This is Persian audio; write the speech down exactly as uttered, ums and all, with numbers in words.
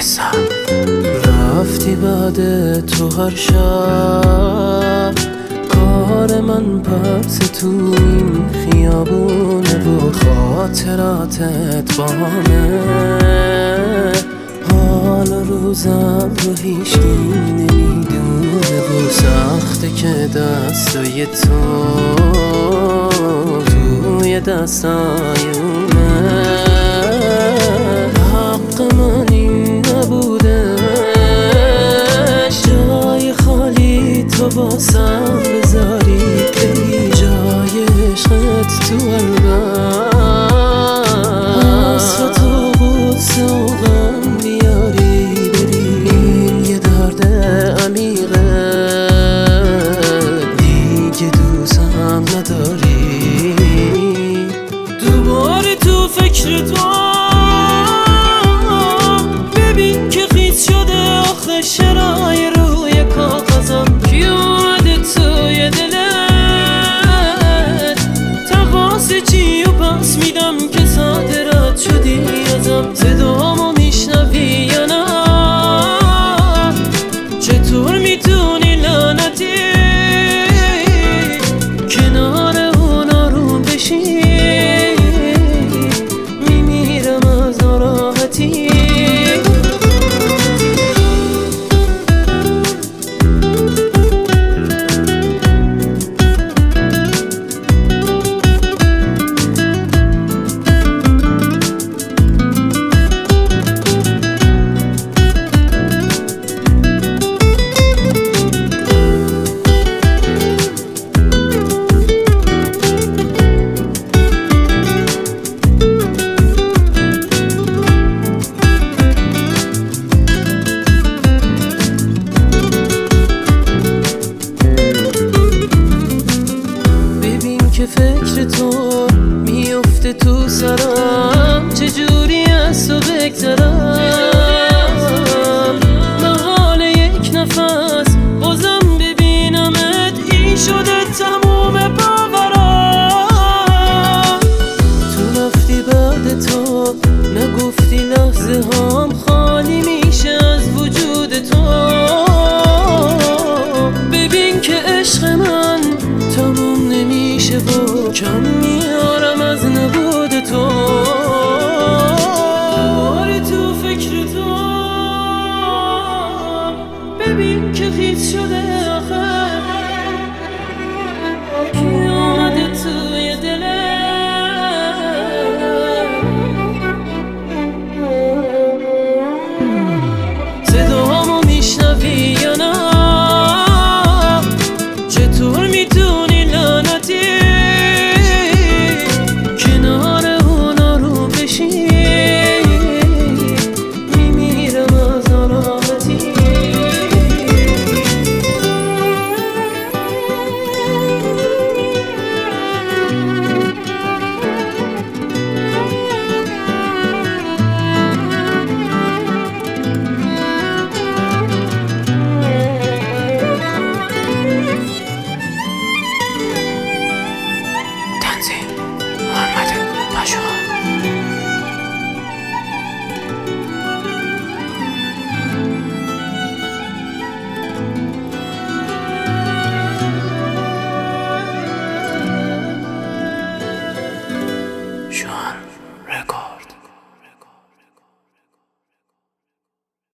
رفتی بعد تو هر شب، کار من پرس تو این خیابونه و خاطراتت با همه. حال روزم رو هیچکی نمیدونه و سخته که دستای تو توی دستای اونه. حق من این نبوده جای خالی تو باسم بذاری، بری جای عشقت تو قلبم حسرت و غصه و غم بیاری، بری این یه درد عمیقه دیگه دوستم نداری. دوباره تو فکر تو ببین که خیس شده آخه شرای روی کاغذم کی اومده توی دلت. تقاس چی و پس میدم که صادرات شدی ازم، صدامو میشنوی یا نه؟ چطور میتونی لعنتی کنار اون آروم بشی؟ میمیرم از ناراحتی. که فکر تو میفته تو سرم، چجوری از تو بگذرم؟ محال یک نفس بازم ببینمت، این شده تموم باورم. تو رفتی بعد تو نگفتی لحظه هام خالی میشه از وجود تو.